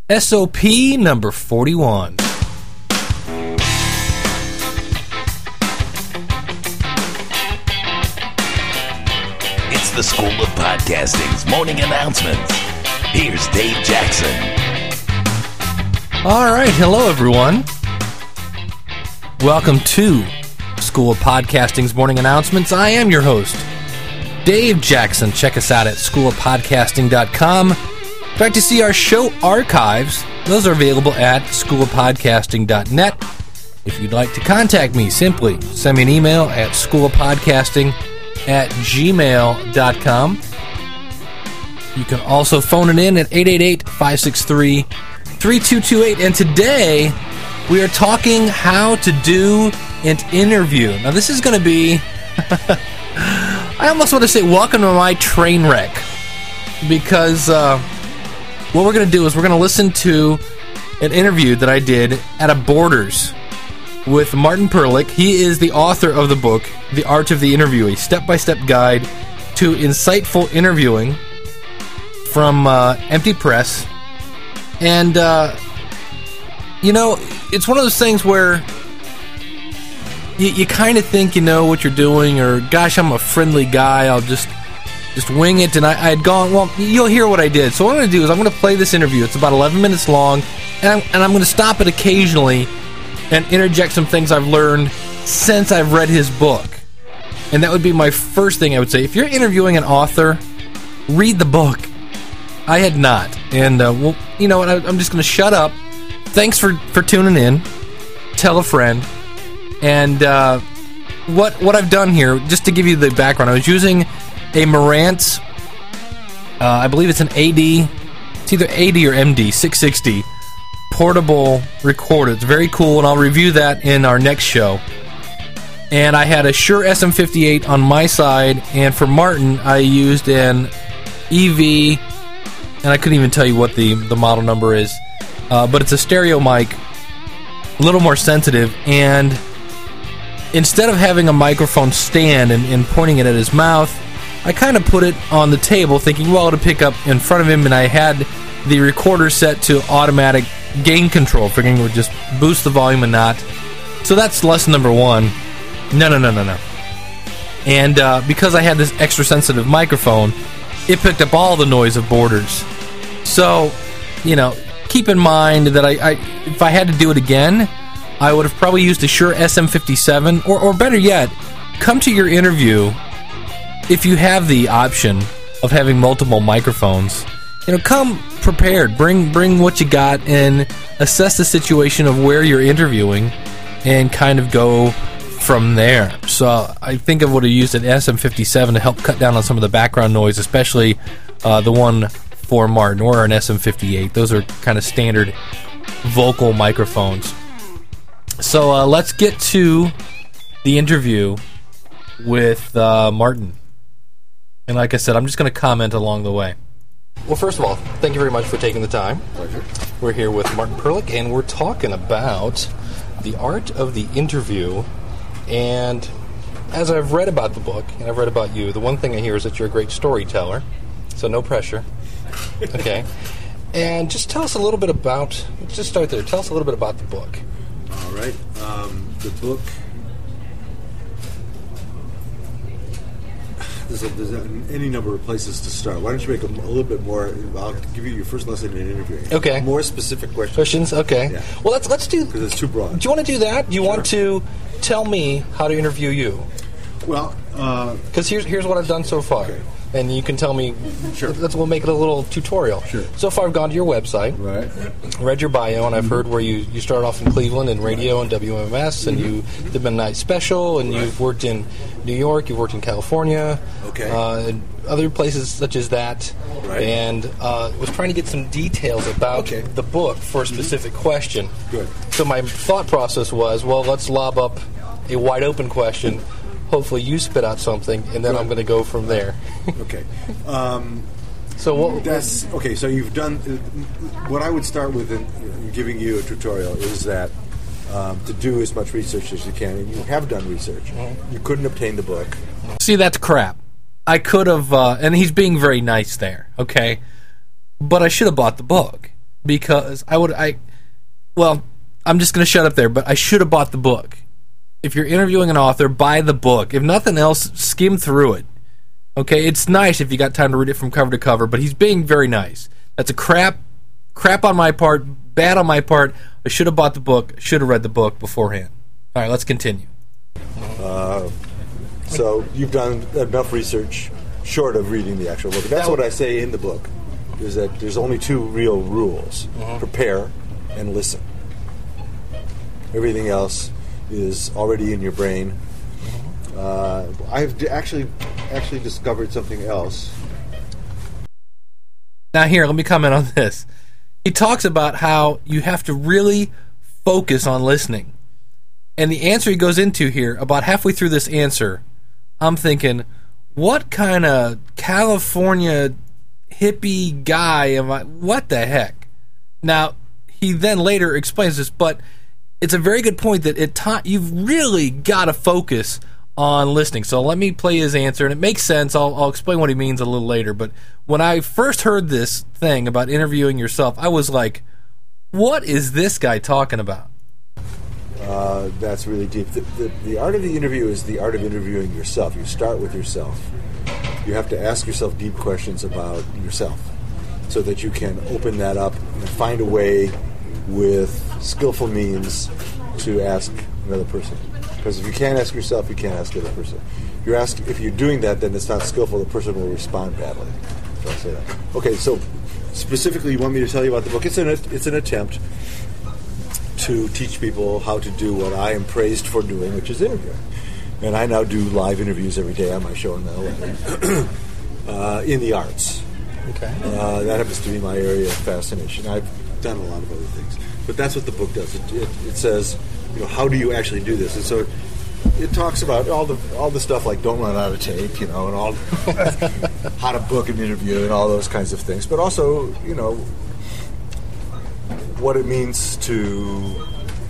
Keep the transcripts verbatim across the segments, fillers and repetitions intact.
S O P number forty-one. It's the School of Podcasting's morning announcements. Here's Dave Jackson. All right, hello everyone. Welcome to School of Podcasting's morning announcements. I am your host, Dave Jackson. Check us out at school of podcasting dot com. In fact, to see our show archives, those are available at school of podcasting dot net. If you'd like to contact me, simply send me an email at school of podcasting at gmail dot com. You can also phone it in at eight eight eight, five six three, three two two eight. And today, we are talking how to do an interview. Now, this is going to be... I almost want to say, welcome to my train wreck. Because uh, what we're going to do is we're going to listen to an interview that I did at a Borders with Martin Perlich. He is the author of the book, The Art of the Interview, a step-by-step guide to insightful interviewing from uh, Empty Press. And, uh, you know, it's one of those things where you, you kind of think you know what you're doing, or, gosh, I'm a friendly guy, I'll just just wing it. And I, I had gone, well, you'll hear what I did. So what I'm going to do is I'm going to play this interview. It's about eleven minutes long, and I'm, and I'm going to stop it occasionally and interject some things I've learned since I've read his book. And that would be my first thing I would say. If you're interviewing an author, read the book. I had not. And, uh, well, you know what, I, I'm just going to shut up. Thanks for, for tuning in. Tell a friend. And uh, what what I've done here, just to give you the background, I was using a Marantz, uh, I believe it's an A D, it's either A D or M D, six sixty, portable recorder. It's very cool, and I'll review that in our next show. And I had a Shure S M fifty-eight on my side, and for Martin, I used an E V, and I couldn't even tell you what the, the model number is, uh, but it's a stereo mic, a little more sensitive, and instead of having a microphone stand and, and pointing it at his mouth, I kind of put it on the table, thinking, well, it'll pick up in front of him, and I had the recorder set to automatic gain control, figuring it would just boost the volume and not. So that's lesson number one. No, no, no, no, no. And uh, because I had this extra sensitive microphone, it picked up all the noise of Borders. So, you know, keep in mind that I, I if I had to do it again, I would have probably used a Shure S M fifty-seven, or, or better yet, come to your interview, if you have the option of having multiple microphones, you know, come prepared. Bring bring what you got and assess the situation of where you're interviewing and kind of go from there. So I think I would have used an S M fifty-seven to help cut down on some of the background noise, especially uh, the one for Martin, or an S M fifty-eight. Those are kind of standard vocal microphones. So uh, let's get to the interview with uh, Martin. And like I said, I'm just going to comment along the way. Well, first of all, thank you very much for taking the time. Pleasure. We're here with Martin Perlich, and we're talking about the art of the interview. And as I've read about the book, and I've read about you, the one thing I hear is that you're a great storyteller. So no pressure. Okay. And just tell us a little bit about, let's just start there. Tell us a little bit about the book. All right. Um, the book, there's, a, there's a, any number of places to start. Why don't you make a, a little bit more, I'll give you your first lesson in interviewing. Okay. More specific questions. Questions? Okay. Yeah. Well, let's let's do... Because it's too broad. Do you want to do that? Do you Sure. want to tell me how to interview you? Well, uh... Because here's, here's what I've done so far. Okay. And you can tell me... Sure. Let's, we'll make it a little tutorial. Sure. So far, I've gone to your website. Right. Read your bio, and I've heard where you, you started off in Cleveland in radio and W M S, and Mm-hmm. you did Midnight Special, and Right. you've worked in New York, you've worked in California. Okay. Uh, and other places such as that. Right. And uh, was trying to get some details about Okay. the book for a specific Mm-hmm. question. Good. So my thought process was, well, let's lob up a wide open question. Hopefully you spit out something, and then Good. I'm going to go from there. Okay. Um... So what? That's okay. So you've done what I would start with in, in giving you a tutorial is that um, to do as much research as you can, and you have done research. Mm-hmm. You couldn't obtain the book. See, that's crap. I could have, uh, and he's being very nice there. Okay, but I should have bought the book because I would I well, I'm just going to shut up there, but I should have bought the book. If you're interviewing an author, buy the book. If nothing else, skim through it. Okay, it's nice if you got time to read it from cover to cover, but he's being very nice. That's a crap crap on my part, bad on my part. I should have bought the book, should have read the book beforehand. All right, let's continue. Uh, so you've done enough research short of reading the actual book. That's what I say in the book, is that there's only two real rules. Mm-hmm. Prepare and listen. Everything else is already in your brain. Uh, I've d- actually actually discovered something else. Now here, let me comment on this. He talks about how you have to really focus on listening. And the answer he goes into here, about halfway through this answer, I'm thinking, what kind of California hippie guy am I? What the heck? Now, he then later explains this, but it's a very good point that it ta- you've really got to focus on listening. So let me play his answer, and it makes sense. I'll, I'll explain what he means a little later. But when I first heard this thing about interviewing yourself, I was like, what is this guy talking about? Uh, that's really deep. The, the, the art of the interview is the art of interviewing yourself. You start with yourself. You have to ask yourself deep questions about yourself so that you can open that up and find a way with skillful means to ask another person. Because if you can't ask yourself, you can't ask the other person. If you're, ask, if you're doing that, then it's not skillful. The person will respond badly. So I'll say that. Okay, so specifically you want me to tell you about the book. It's an, it's an attempt to teach people how to do what I am praised for doing, which is interviewing. And I now do live interviews every day on my show in L A uh, in the arts. Okay. Uh, that happens to be my area of fascination. I've done a lot of other things. But that's what the book does. It, it, it says, you know, how do you actually do this? And so it talks about all the all the stuff like don't run out of tape, you know, and all how to book an interview and all those kinds of things. But also, you know, what it means to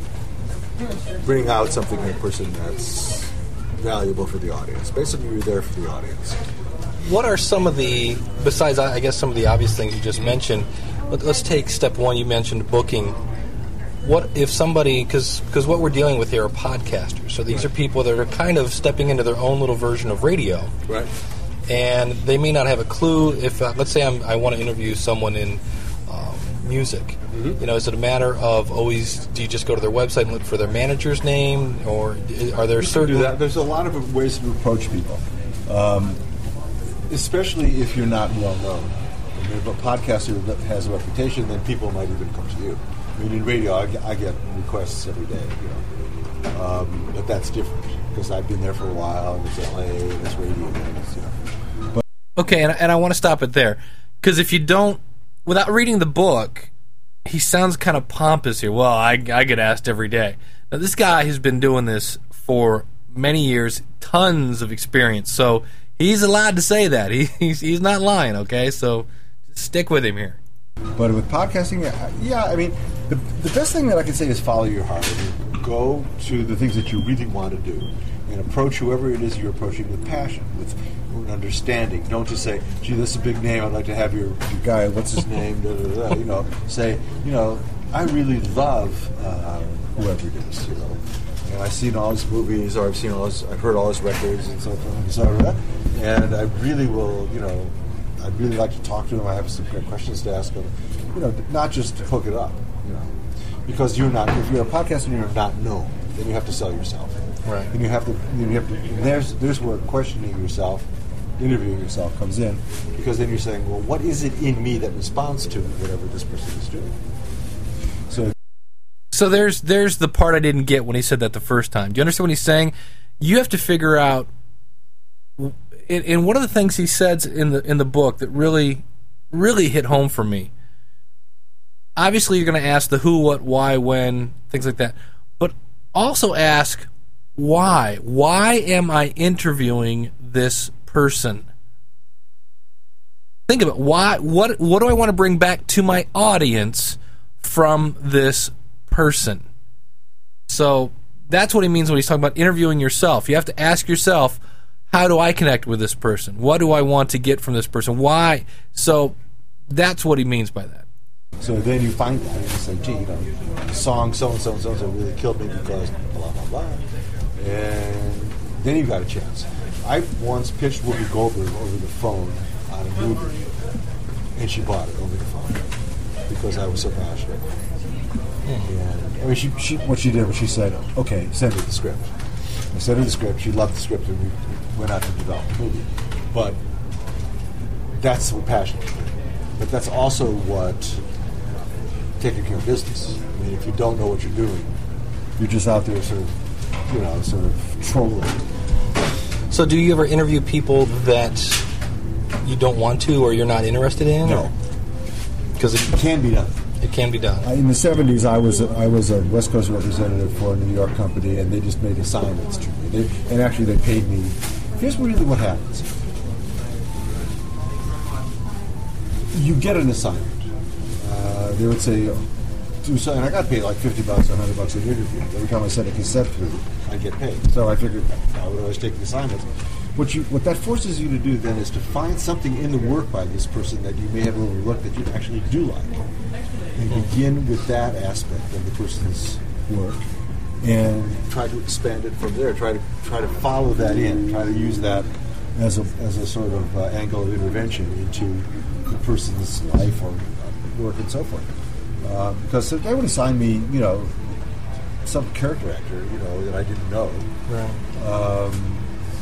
bring out something in a person that's valuable for the audience. Basically, you're there for the audience. What are some of the, besides, I guess, some of the obvious things you just mentioned, let, let's take step one. You mentioned booking. What if somebody, because because what we're dealing with here are podcasters. So these right. are people that are kind of stepping into their own little version of radio. Right. And they may not have a clue. If, uh, let's say I'm, I want to interview someone in um, music. Mm-hmm. You know, is it a matter of always, do you just go to their website and look for their manager's name? Or are there certain... Do that. There's a lot of ways to approach people. Um, especially if you're not well known. If a podcaster has a reputation, then people might even come to you. I mean, in radio, I get, I get requests every day, you know. Um, but that's different because I've been there for a while. And it's L A, and it's radio, and it's, you know. But okay, and, and I want to stop it there because if you don't, without reading the book, he sounds kind of pompous here. Well, I, I get asked every day. Now, this guy has been doing this for many years, tons of experience, so he's allowed to say that. He, he's he's not lying. Okay, so just stick with him here. But with podcasting, yeah, I mean, the, the best thing that I can say is follow your heart. Go to the things that you really want to do and approach whoever it is you're approaching with passion, with an understanding. Don't just say, gee, this is a big name, I'd like to have your, your guy, what's his name, da, da, da. You know, say, you know, I really love uh, whoever it is, you know. And I've seen all his movies, or I've seen all his, I've heard all his records and so forth and so on. And I really will, you know, I'd really like to talk to him. I have some great questions to ask him. You know, not just to hook it up, you know. Because you're not, if you're a podcaster and you're not known, then you have to sell yourself. Right. And you have to, you have to, and there's, there's where questioning yourself, interviewing yourself comes in. Because then you're saying, well, what is it in me that responds to whatever this person is doing? So, so there's there's the part I didn't get when he said that the first time. Do you understand what he's saying? You have to figure out. And one of the things he says in the in the book that really, really hit home for me. Obviously, you're going to ask the who, what, why, when, things like that, but also ask why. Why am I interviewing this person? Think of it. Why? What? What do I want to bring back to my audience from this person? So that's what he means when he's talking about interviewing yourself. You have to ask yourself, how do I connect with this person? What do I want to get from this person? Why? So that's what he means by that. So then you find that and you say, gee, you know, the song so and so and so and so really killed me because blah blah blah, and then you've got a chance. I once pitched Whoopi Goldberg over the phone on a movie, and she bought it over the phone because I was so passionate. And I mean, she, she what she did was she said, "Okay, send me the script." I sent her the script. She loved the script, and we went out to develop the movie. But that's what passion is. But that's also what taking care of business. I mean, if you don't know what you're doing, you're just out there sort of, you know, sort of trolling. So, do you ever interview people that you don't want to or you're not interested in? No, because it, it can be done. It can be done. In the seventies, I was a, I was a West Coast representative for a New York company, and they just made assignments to me. They, and actually, they paid me. Here's really what happens: you get an assignment. Uh, they would say, do so, and I got paid like fifty bucks, a hundred bucks an interview. Every time I sent a cassette through, I get paid. So I figured I would always take the assignments. What you what that forces you to do then is to find something in the work by this person that you may have overlooked that you actually do like. And begin with that aspect of the person's work, and try to expand it from there. Try to try to follow that in. Try to use that as a as a sort of uh, angle of intervention into the person's life or uh, work and so forth. Uh, because if they would assign me, you know, some character actor, you know, that I didn't know, Right. um,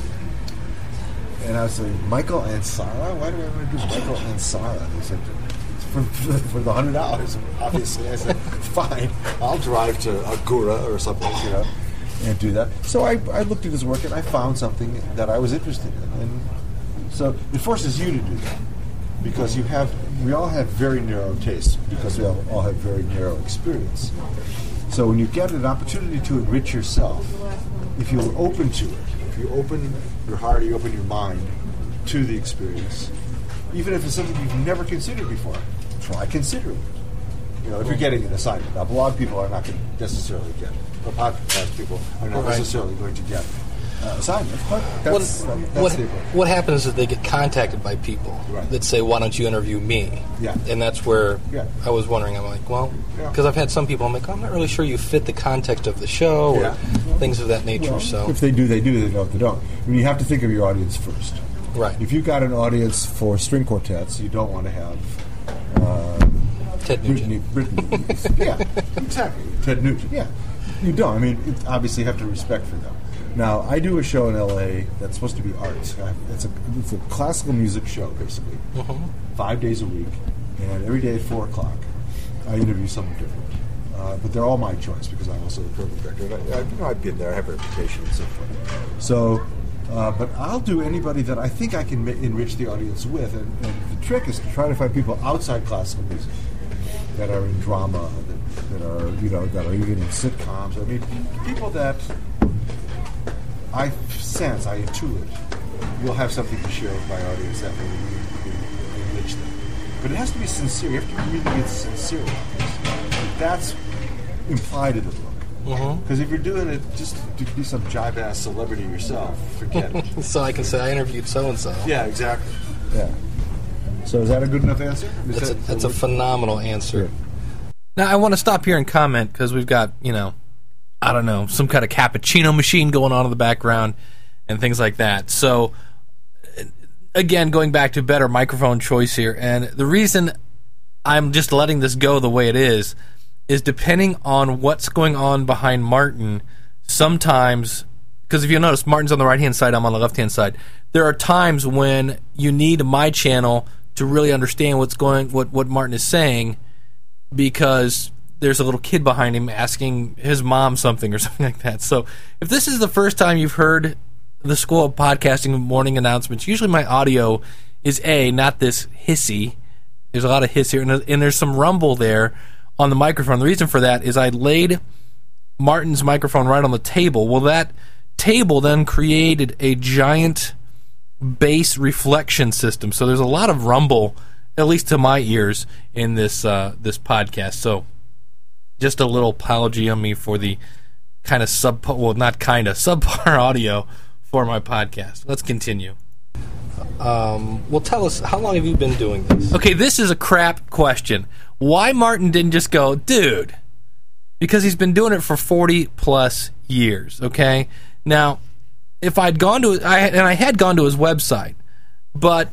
and I was like, Michael Ansara? Why do I want to do Michael Ansara? And he said, For, for, for the hundred dollars, obviously. I said, fine, I'll drive to Agura or something, you know, and do that. So I, I looked at his work and I found something that I was interested in, and so it forces you to do that because you have, we all have very narrow tastes because we all, all have very narrow experience. So when you get an opportunity to enrich yourself, if you're open to it, if you open your heart, you open your mind to the experience, even if it's something you've never considered before, try considering it. You know, if you're getting an assignment. Now, blog people are not going to necessarily get it. Or podcast people are not Right. necessarily going to get uh, assignments. But What, that's, that, that's what, the approach. what happens is they get contacted by people Right. that say, why don't you interview me? Yeah. And that's where Yeah. I was wondering, I'm like, well, Yeah. because I've had some people, I'm like, oh, I'm not really sure you fit the context of the show or Yeah. things of that nature. Well, so if they do, they do. They don't, they don't. I mean, you have to think of your audience first. Right. If you've got an audience for string quartets, you don't want to have uh, Ted Nugent. Brittany, Brittany. Yeah, exactly. Ted Nugent. Yeah, you don't. I mean, it, obviously, you have to respect for them. Now, I do a show in L A that's supposed to be arts. I- It's a it's a classical music show, basically, Mhm. five days a week, and every day at four o'clock, I interview someone different. Uh, but they're all my choice because I'm also the program director. And I, I, you know, I've been there. I have a reputation and so forth. So. Uh, but I'll do anybody that I think I can ma- enrich the audience with, and, and the trick is to try to find people outside classical music that are in drama, that, that are you know that are even in sitcoms. I mean, people that I sense, I intuit, you'll have something to share with my audience that will really enrich them. But it has to be sincere. You have to really get sincere about this. That's implied in the book. Because if you're doing it just to be some jive-ass celebrity yourself, forget it. So I can say I interviewed so-and-so. Yeah, exactly. Yeah. So is that a good enough answer? Is That's a, that- that's a phenomenal answer. Sure. Now, I want to stop here and comment because we've got, you know, I don't know, some kind of cappuccino machine going on in the background and things like that. So, again, going back to better microphone choice here, and the reason I'm just letting this go the way it is is depending on what's going on behind Martin, sometimes, because if you notice, Martin's on the right-hand side, I'm on the left-hand side. There are times when you need my channel to really understand what's going, what, what Martin is saying, because there's a little kid behind him asking his mom something or something like that. So if this is the first time you've heard the School of Podcasting morning announcements, usually my audio is A, not this hissy. There's a lot of hiss here, and, and there's some rumble there on the microphone. The reason for that is I laid Martin's microphone right on the table. Well, that table then created a giant bass reflection system. So there's a lot of rumble, at least to my ears, in this uh, this podcast. So just a little apology on me for the kind of sub, well, not kind of, subpar audio for my podcast. Let's continue. Um, well, tell us, how long have you been doing this? Okay, this is a crap question. Why Martin didn't just go, dude? Because he's been doing it for forty plus years. Okay, now if I'd gone to, I and I had gone to his website, but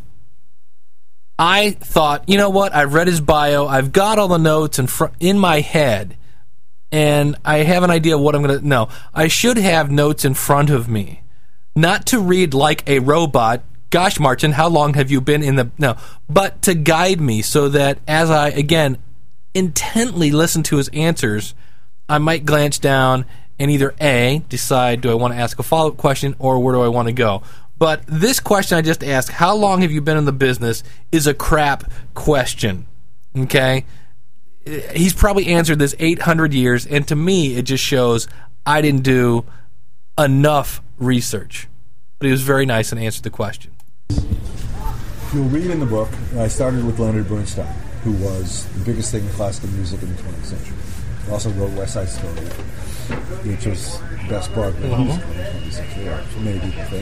I thought, you know what? I've read his bio. I've got all the notes in fr- in my head, and I have an idea of what I'm going to. No, I should have notes in front of me, not to read like a robot. Gosh, Martin, how long have you been in the... No, but to guide me so that as I, again, intently listen to his answers, I might glance down and either A, decide, do I want to ask a follow-up question, or where do I want to go? But this question I just asked, how long have you been in the business, is a crap question, okay? He's probably answered this eight hundred years, and to me, it just shows I didn't do enough research. But he was very nice and answered the question. You'll read in the book, I started with Leonard Bernstein, who was the biggest thing in classical music in the twentieth century. He also wrote West Side Story, which was the best Broadway Mm-hmm. musical in the twentieth century, or many people think.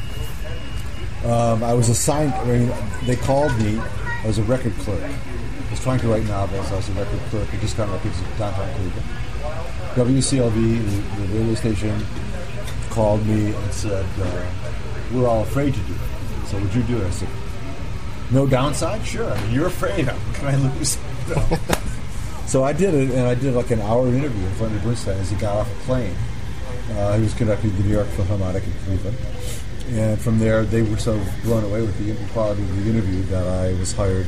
Um, I was assigned, I mean, they called me, I was a record clerk. I was trying to write novels, I was a record clerk at discount records in downtown Cleveland. W C L V, the, the radio station, called me and said, uh, we're all afraid to do it. So would you do it? I said, no downside? Sure. I mean, you're afraid. How can I lose? No. So I did it, and I did like an hour interview with Leonard Bernstein as he got off a plane. Uh, he was conducting the New York Philharmonic in Cleveland. And from there, they were so blown away with the quality of the interview that I was hired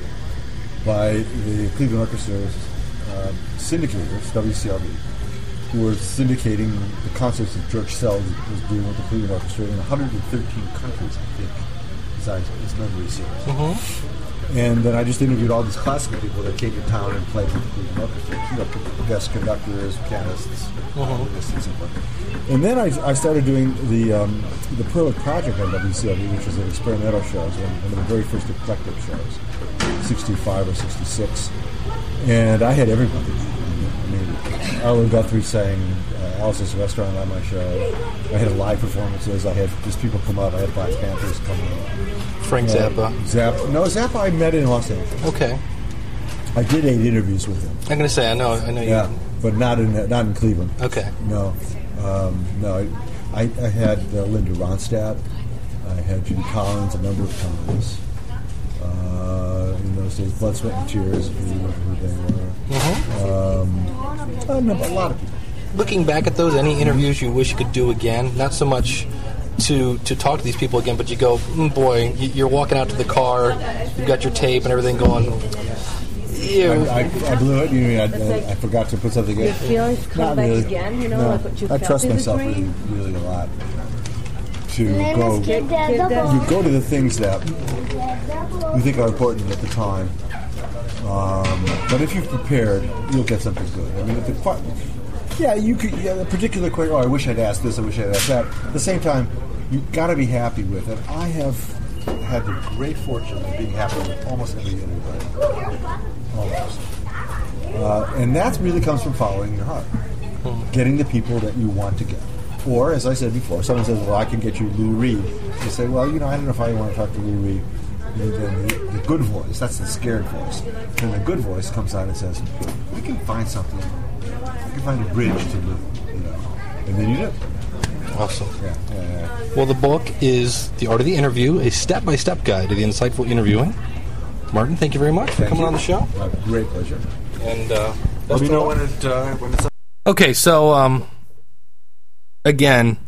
by the Cleveland Orchestra's uh, syndicators, W C L V, who were syndicating the concerts that George Sells was doing with the Cleveland Orchestra in one hundred thirteen countries, I think, besides his memory serves. Mm-hmm. And then I just interviewed all these classical people that came to town and played with the Cleveland Orchestra, you know, guest conductors, pianists, Mm-hmm. and so forth. And then I, I started doing the um, the Perlick Project on W C L V, which was an experimental show, one, one of the very first eclectic shows, sixty-five or sixty-six. And I had everybody. I mean, Arlo Guthrie sang uh, Alice's Restaurant on my show. I had live performances. I had just people come out. I had Black Panthers come out. Frank Uh, Zappa. Zappa. No, Zappa I met in Los Angeles. Okay. I did eight interviews with him. I'm going to say, I know, I know you. Yeah, but not in not in Cleveland. Okay. No, um, no. I, I had uh, Linda Ronstadt. I had Judy Collins a number of times. Uh, in those days, Blood, Sweat, and Tears, if you remember who they were. Mm-hmm. Um, I know a lot of people. Looking back at those, any interviews you wish you could do again? Not so much to to talk to these people again, but you go, mm, boy, y- you're walking out to the car, you've got your tape and everything going. Ew. I, I, I blew it. You mean I, I, I forgot to put something in? Your feelings come Not back really. again, you know, No. like what you I felt trust in the myself really, dream? really a lot to Name go. is Kid Dad Kid Dad. Double. You go to the things that you think are important at the time. Um, but if you've prepared, you'll get something good. I mean, if the que- yeah, you could. Yeah, a particular question. Oh, I wish I'd asked this. I wish I'd asked that. At the same time, you've got to be happy with it. I have had the great fortune of being happy with almost every interview. Almost. Uh, and that really comes from following your heart, getting the people that you want to get. Or, as I said before, someone says, well, I can get you Lou Reed. You say, well, you know, I don't know if I want to talk to Lou Reed. And then the, the good voice, that's the scared voice. Then the good voice comes out and says, we can find something. We can find a bridge to Lou. You know. And then you do. Awesome. Yeah, yeah, yeah. Well, the book is The Art of the Interview, a step-by-step guide to the insightful interviewing. Martin, thank you very much for Thank coming you. on the show. My great pleasure. And uh, Let me know when it uh, when it's. Okay, so um, again,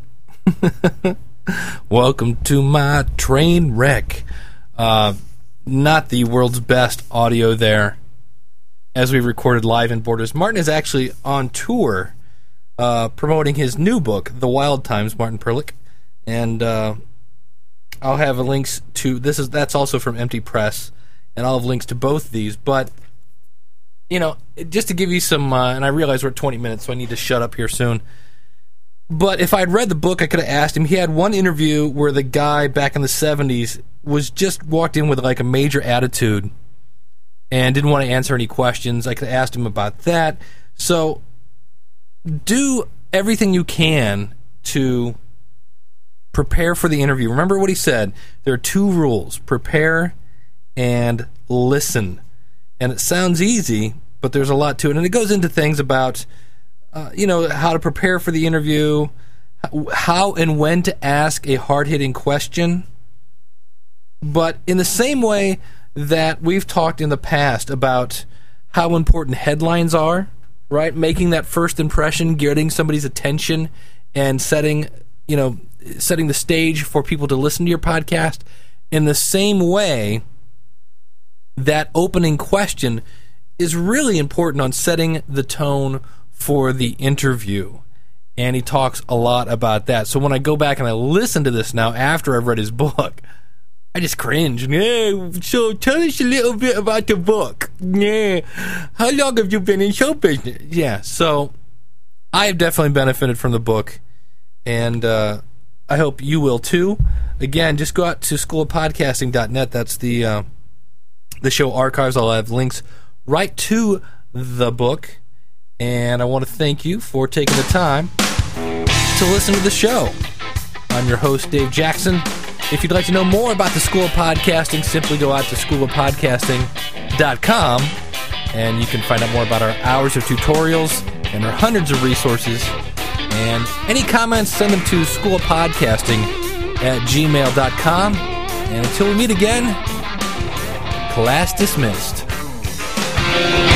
welcome to my train wreck. Uh, not the world's best audio there, as we recorded live in Borders. Martin is actually on tour, uh, promoting his new book, The Wild Times. Martin Perlick, and uh, I'll have links to this. Is that's also from Empty Press, and I'll have links to both these, but. You know, just to give you some, uh, and I realize we're at twenty minutes, so I need to shut up here soon. But if I'd read the book, I could have asked him. He had one interview where the guy back in the seventies was just walked in with like a major attitude and didn't want to answer any questions. I could have asked him about that. So do everything you can to prepare for the interview. Remember what he said. There are two rules: prepare and listen. And it sounds easy, but there's a lot to it. And it goes into things about, uh, you know, how to prepare for the interview, how and when to ask a hard-hitting question. But in the same way that we've talked in the past about how important headlines are, right? Making that first impression, getting somebody's attention, and setting, you know, setting the stage for people to listen to your podcast. In the same way, that opening question is really important on setting the tone for the interview. And he talks a lot about that. So when I go back and I listen to this now after I've read his book, I just cringe. Yeah, so tell us a little bit about the book. Yeah, how long have you been in show business? Yeah, so I have definitely benefited from the book, and uh, I hope you will too. Again, just go out to school of podcasting dot net. That's the uh, the show archives. I'll have links right to the book, and I want to thank you for taking the time to listen to the show. I'm your host, Dave Jackson. If you'd like to know more about the School of Podcasting, simply go out to school of podcasting dot com, and you can find out more about our hours of tutorials and our hundreds of resources. And any comments, send them to school of podcasting at gmail dot com. And until we meet again, class dismissed.